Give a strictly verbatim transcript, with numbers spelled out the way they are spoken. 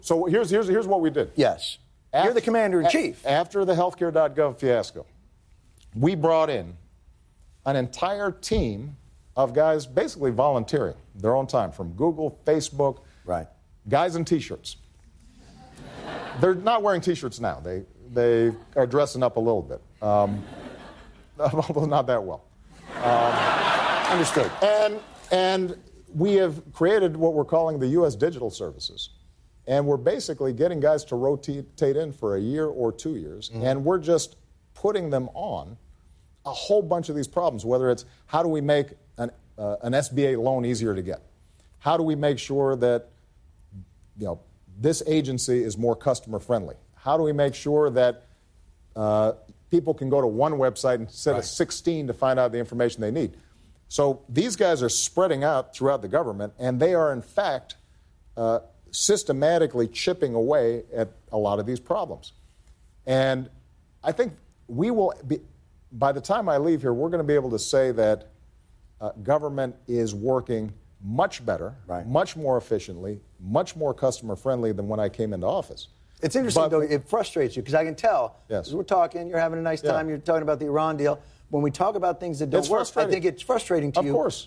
So here's, here's, here's what we did. Yes. After, You're the commander-in-chief. After the healthcare dot gov fiasco, we brought in an entire team of guys basically volunteering their own time from Google, Facebook, right. guys in T-shirts. They're not wearing T-shirts now. They, they are dressing up a little bit, um, although not that well. Um, Understood. And, and we have created what we're calling the U S Digital Services. And we're basically getting guys to rotate in for a year or two years, mm-hmm. and we're just putting them on a whole bunch of these problems, whether it's how do we make an, uh, an S B A loan easier to get? How do we make sure that, you know, this agency is more customer friendly? How do we make sure that uh, people can go to one website instead right. of sixteen to find out the information they need? So these guys are spreading out throughout the government, and they are, in fact, uh, systematically chipping away at a lot of these problems. And I think we will be, by the time I leave here, we're going to be able to say that uh, government is working much better, right. much more efficiently, much more customer friendly than when I came into office. It's interesting, but, though, it frustrates you, because I can tell. Yes. We're talking, you're having a nice time, yeah. you're talking about the Iran deal. When we talk about things that don't it's work, I think it's frustrating to of you. Of course.